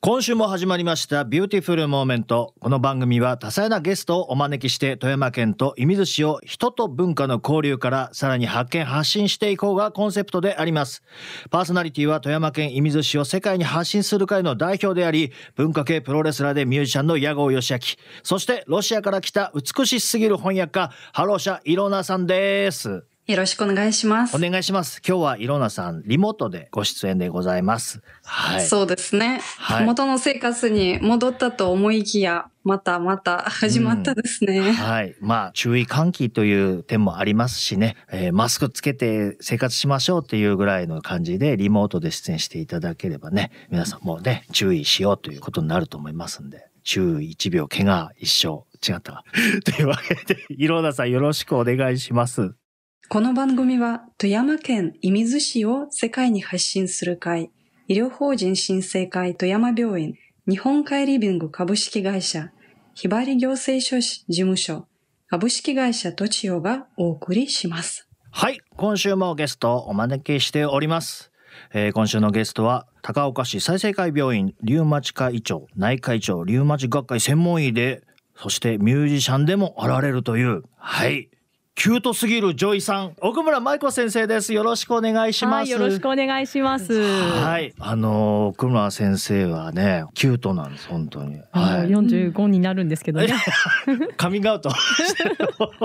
今週も始まりましたビューティフルモーメント。この番組は多彩なゲストをお招きして富山県と射水市を人と文化の交流からさらに発見発信していこうがコンセプトであります。パーソナリティは富山県射水市を世界に発信する会の代表であり、文化系プロレスラーでミュージシャンの矢後義明、そしてロシアから来た美しすぎる翻訳家ハロシャ・イロナさんです。 よろしくお願いします。 お願いします。今日はイロナさんリモートでご出演でございます。 はい。そうですね。はい、元の生活に戻ったと思いきや、また始まったですね。 はい。まあ注意喚起という点もありますしね、マスクつけて生活しましょうっていうぐらいの感じでリモートで出演していただければね、皆さんもね注意しようということになると思いますんで、注意1秒怪我一生違ったわというわけでイロナさんよろしくお願いします。 この番組は富山県射水市を世界に発信する会、医療法人新生会富山病院、日本海リビング株式会社、ひばり行政書士事務所、株式会社とちおがお送りします。 はい、今週もゲストをお招きしております。今週のゲストは高岡市済生会病院リウマチ科医長、内科医長、リウマチ学会専門医で、そしてミュージシャンでもあられるという、はい。キュートすぎる女医さん、奥村舞子先生です。よろしくお願いします。 はい、よろしくお願いします。 はい、奥村先生はね、キュートなんです本当に。 はい、45になるんですけどね。 カミングアウトして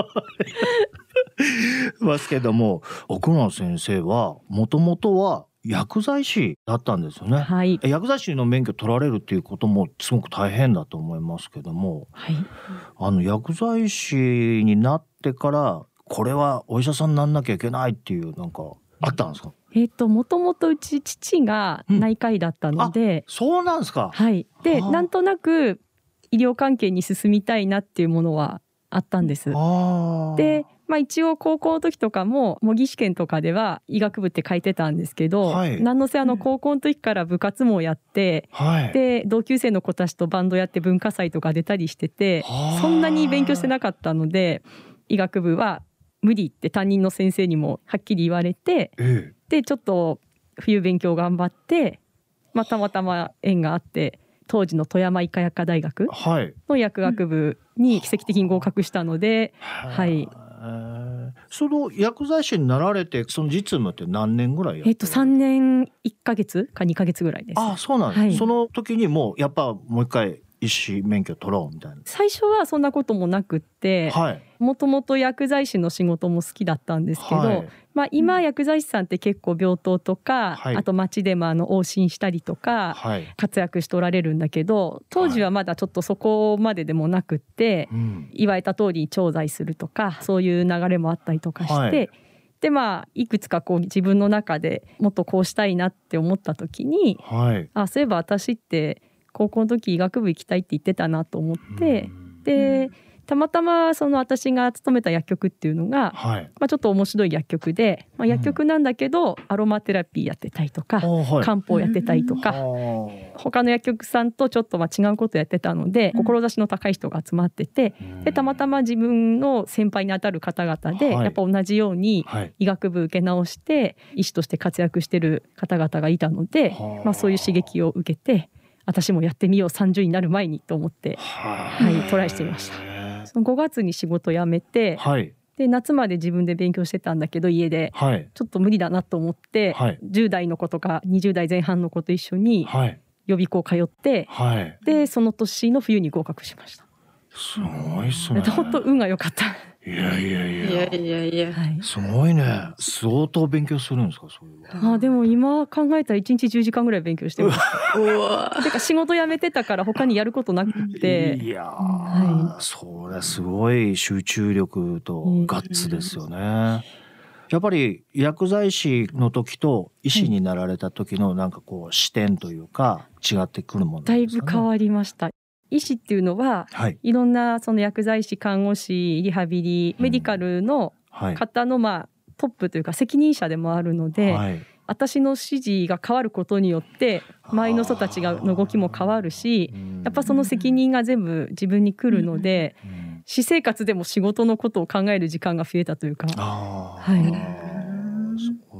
ますけども、奥村先生はもともとは薬剤師だったんですよね。 はい。 薬剤師の免許取られるっていうこともすごく大変だと思いますけども、 はい。 薬剤師になってからこれはお医者さんになんなきゃいけないっていうなんかあったんですか？ もともとうち父が内科医だったので、 そうなんですか。 はい。で、なんとなく医療関係に進みたいなっていうものはあったんです。で、一応高校の時とかも模擬試験とかでは医学部って書いてたんですけど、 はい、 なんのせ高校の時から部活もやって、 はい、 で同級生の子たちとバンドやって文化祭とか出たりしてて、そんなに勉強してなかったので医学部は無理って担任の先生にもはっきり言われて、でちょっと冬勉強頑張って、たまたま縁があって当時の富山医科薬科大学の薬学部に奇跡的に合格したので、はい。 その薬剤師になられてその実務って何年ぐらいやってる ？3年1ヶ月か2ヶ月ぐらいです。 あ、そうなんです、はい、その時にもうやっぱもう一回医師免許取ろうみたいな。 最初はそんなこともなくって、もともと薬剤師の仕事も好きだったんですけど、今薬剤師さんって結構病棟とか、あと町でも往診したりとか、活躍しておられるんだけど、当時はまだちょっとそこまででもなくって、言われた通り調剤するとかそういう流れもあったりとかして、でいくつか自分の中でもっとこうしたいなって思った時に、そういえば私って高校の時医学部行きたいって言ってたなと思って、でたまたまその私が勤めた薬局っていうのが、ちょっと面白い薬局で、薬局なんだけどアロマテラピーやってたりとか、漢方やってたりとか、他の薬局さんとちょっと違うことやってたので、志の高い人が集まってて、でたまたま自分の先輩にあたる方々で、やっぱ同じように医学部受け直して医師として活躍してる方々がいたので、そういう刺激を受けて、私もやってみよう30になる前にと思って、トライしてみました。その5月に仕事辞めて、で夏まで自分で勉強してたんだけど家で、ちょっと無理だなと思って、10代の子とか20代前半の子と一緒に予備校通って、でその年の冬に合格しました。 すごいっすね。 本当運が良かった。 いや、すごいね。相当勉強するんですか、それは。 でも今考えたら1日10時間ぐらい勉強してます。てか仕事辞めてたから他にやることなくて。 いや、それすごい集中力とガッツですよね。やっぱり薬剤師の時と医師になられた時のなんか視点というか違ってくるものなんですかね。 だいぶ変わりました。医師っていうのは、いろんなその薬剤師、看護師、リハビリ、メディカルの方のトップというか責任者でもあるので、私の指示が変わることによって周りの人たちの動きも変わるし、やっぱその責任が全部自分に来るので、私生活でも仕事のことを考える時間が増えたというか。 そう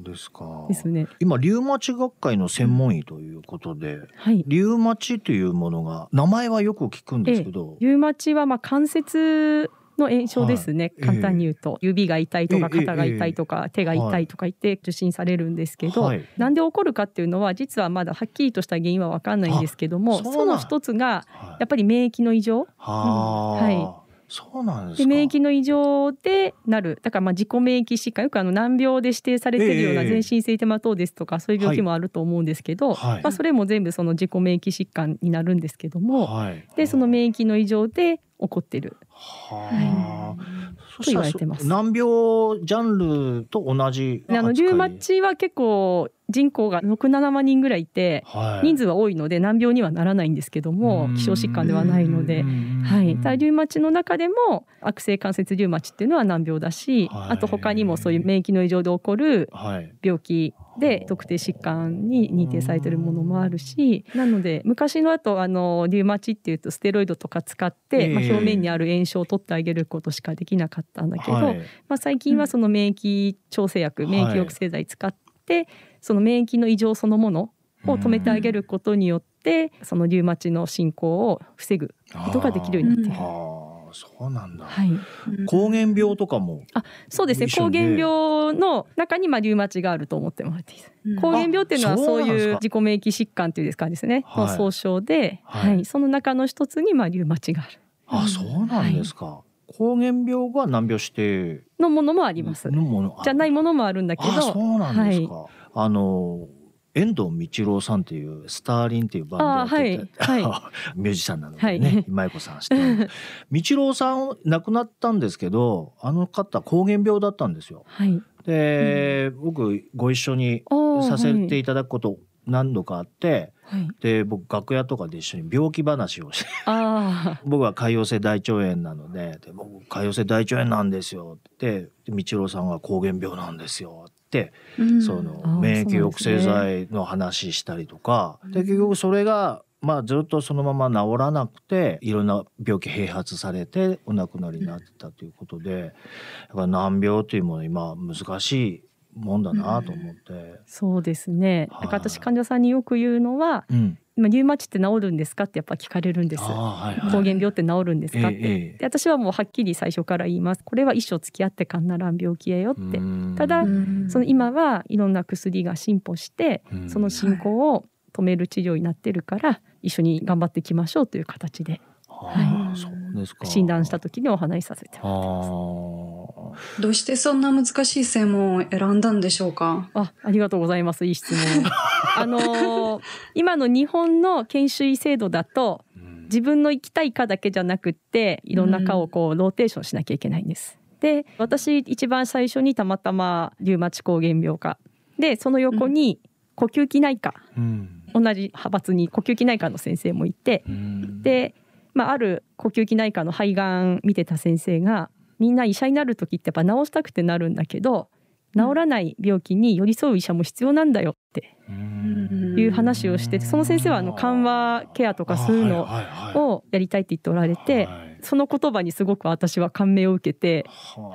そうですか。 ですね。 今リウマチ学会の専門医ということで、 はい、 リウマチというものが名前はよく聞くんですけど、 リウマチは関節の炎症ですね、簡単に言うと、指が痛いとか肩が痛いとか手が痛いとか言って受診されるんですけど、なんで起こるかっていうのは実はまだはっきりとした原因は分かんないんですけども、その一つがやっぱり免疫の異常、 そうなんですか。 で免疫の異常でなる、だから自己免疫疾患、よく難病で指定されているような全身性テマトーデスとかそういう病気もあると思うんですけど、それも全部その自己免疫疾患になるんですけども、でその免疫の異常で起こってる、と言われてます。 難病ジャンルと同じリウマチは結構人口が6、7万人ぐらいいて、人数は多いので難病にはならないんですけども、希少疾患ではないので、ただリウマチの中でも悪性関節リウマチっていうのは難病だし、あと他にもそういう免疫の異常で起こる病気で特定疾患に認定されているものもあるし、なので昔のリウマチっていうとステロイドとか使って、表面にある炎症を取ってあげることしかできなかったんだけど、最近はその免疫調整薬、免疫抑制剤使ってその免疫の異常そのものを止めてあげることによってそのリウマチの進行を防ぐことができるようになっている。 そうなんだ。膠原病とかも。 そうですね。膠原病の中にリウマチがあると思ってもらっていいです。膠原病っていうのはそういう自己免疫疾患っていうんですかですね、の総称で、その中の一つにリウマチがある。 そうなんですか。膠原病が難病指定のものもあります。じゃないものもあるんだけど。 そうなんですか。遠藤道郎さんっていうスターリンっていうバンドやってて、ミュージシャンなのでね、今井子さん知ってる。道郎さん亡くなったんですけど、あの方膠原病だったんですよ。で、僕ご一緒にさせていただくこと何度かあって、で僕楽屋とかで一緒に病気話をして僕は潰瘍性大腸炎なので、僕潰瘍性大腸炎なんですよって道郎さんが膠原病なんですよって、その免疫抑制剤の話したりとか、で結局それがずっとそのまま治らなくていろんな病気併発されてお亡くなりになってたということで、やっぱ難病というもの今難しいもんだなと思って、 そうですね。だから私患者さんによく言うのは、リウマチって治るんですかってやっぱ聞かれるんです。膠原病って治るんですかって、で私はもうはっきり最初から言います。これは一生付き合ってかんならん病気やよって。ただその今はいろんな薬が進歩してその進行を止める治療になってるから一緒に頑張っていきましょうという形で、診断した時にお話しさせてもらってます。 どうしてそんな難しい専門を選んだんでしょうか。 ありがとうございます。いい質問。今の日本の研修医制度だと自分の行きたい科だけじゃなくっていろんな科をローテーションしなきゃいけないんです。で私一番最初にたまたまリウマチ膠原病科で、その横に呼吸器内科、同じ派閥に呼吸器内科の先生もいて、である呼吸器内科の肺がん見てた先生が、みんな医者になる時ってやっぱ治したくてなるんだけど治らない病気に寄り添う医者も必要なんだよっていう話をしてて、その先生は緩和ケアとかそういうのをやりたいって言っておられて、その言葉にすごく私は感銘を受けて、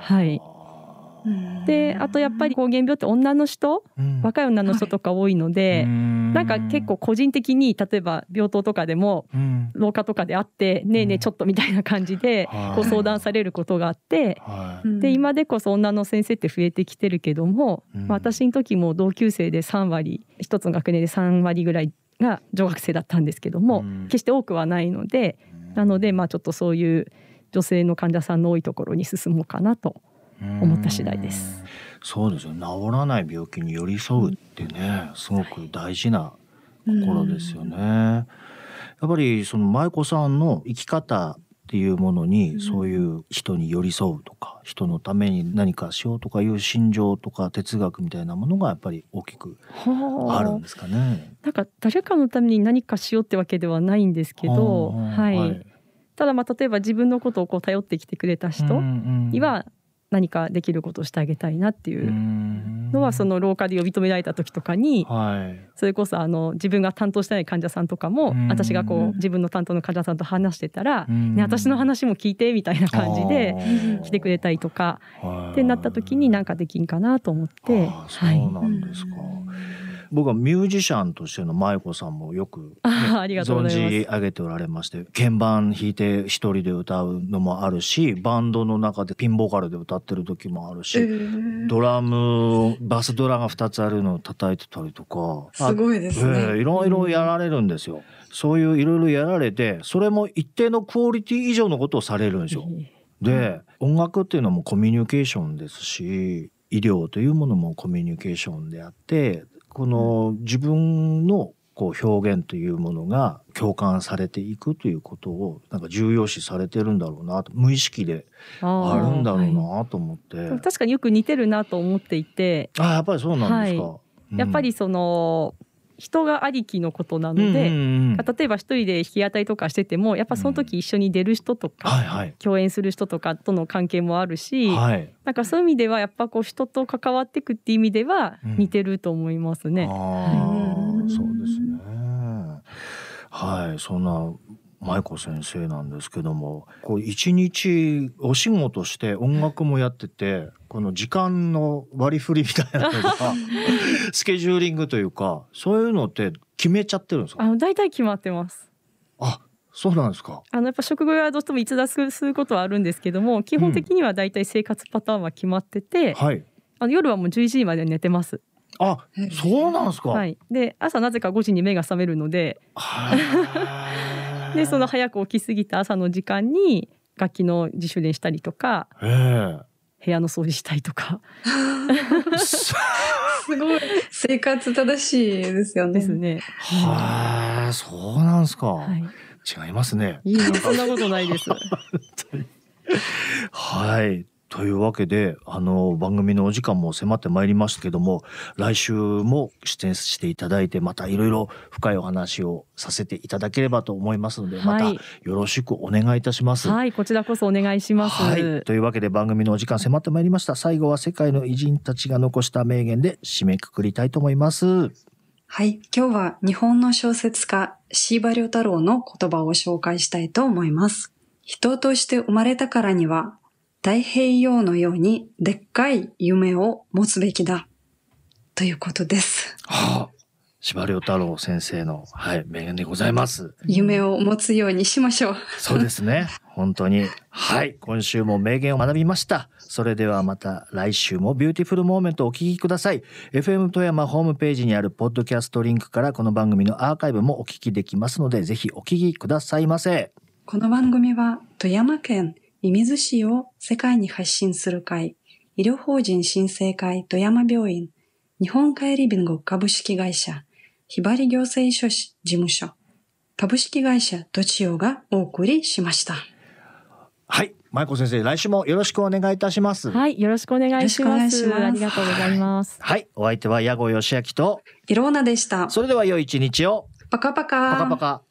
であとやっぱり膠原病って女の人、若い女の人とか多いので、なんか結構個人的に例えば病棟とかでも廊下とかで会ってねえねえちょっとみたいな感じでこう相談されることがあって、で今でこそ女の先生って増えてきてるけども、私の時も同級生で3割、一つの学年で3割ぐらいが女学生だったんですけども、決して多くはないので、なのでちょっとそういう女性の患者さんの多いところに進もうかなと思った次第です。 そうですよ。治らない病気に寄り添うってね、すごく大事なところですよね。やっぱりその舞子さんの生き方っていうものに、そういう人に寄り添うとか人のために何かしようとかいう心情とか哲学みたいなものがやっぱり大きくあるんですかね。 なんか誰かのために何かしようってわけではないんですけど、ただ例えば自分のことを頼ってきてくれた人には何かできることをしてあげたいなっていうのは、その廊下で呼び止められた時とかに、それこそ自分が担当してない患者さんとかも、私がこう自分の担当の患者さんと話してたら、ね、私の話も聞いてみたいな感じで来てくれたりとかってなった時に何かできんかなと思って。 そうなんですか。僕はミュージシャンとしての舞子さんもよく、存じ上げておられまして、鍵盤弾いて一人で歌うのもあるし、バンドの中でピンボーカルで歌ってる時もあるし、ドラムバスドラが2つあるのを叩いてたりとか、 すごいですね。 いろいろやられるんですよ。そういういろいろやられて、それも一定のクオリティ以上のことをされるんですよ。で、音楽っていうのもコミュニケーションですし、医療というものもコミュニケーションであって、この自分のこう表現というものが共感されていくということをなんか重要視されてるんだろうなと、無意識であるんだろうなと思って、 確かによく似てるなと思っていて。 やっぱりそうなんですか。 やっぱりその人がありきのことなので、例えば一人で弾き語りとかしててもやっぱその時一緒に出る人とか、共演する人とかとの関係もあるし、なんかそういう意味ではやっぱこう人と関わっていくっていう意味では似てると思いますね。 そうですね。はい、そんな舞子先生なんですけども、こう一日お仕事して音楽もやってて、この時間の割り振りみたいなのがスケジューリングというか、そういうのって決めちゃってるんですか？ 大体決まってます。 そうなんですか。 やっぱ食後はどうしても逸脱することはあるんですけども、基本的には大体生活パターンは決まってて、夜はもう11時まで寝てます。 そうなんですか。 で朝なぜか5時に目が覚めるのででその早く起きすぎた朝の時間に楽器の自主練したりとか、部屋の掃除したりとかすごい生活正しいですよね。 ですね。 そうなんですか。違いますね。 そんなことないですはい。というわけで番組のお時間も迫ってまいりましたけども、来週も出演していただいて、またいろいろ深いお話をさせていただければと思いますので、またよろしくお願いいたします。 こちらこそお願いします。 というわけで番組のお時間迫ってまいりました。最後は世界の偉人たちが残した名言で締めくくりたいと思います。 今日は日本の小説家司馬遼太郎の言葉を紹介したいと思います。人として生まれたからには太平洋のようにでっかい夢を持つべきだということです。 司馬遼太郎先生の、名言でございます。 夢を持つようにしましょう。 そうですね。本当に。今週も名言を学びました。それではまた来週もビューティフルモーメントをお聞きください。FM 富山ホームページにあるポッドキャストリンクからこの番組のアーカイブもお聞きできますので、ぜひお聞きくださいませ。 この番組は富山県射水市を世界に発信する会、医療法人新生会富山病院、日本カイリビング株式会社、ひばり行政書士事務所、株式会社どちおがお送りしました。 舞子先生、来週もよろしくお願いいたします。 よろしくお願いします。ありがとうございます。 お相手は矢後義明とイローナでした。 それでは良い一日を。 パカパカ。 パカパカ。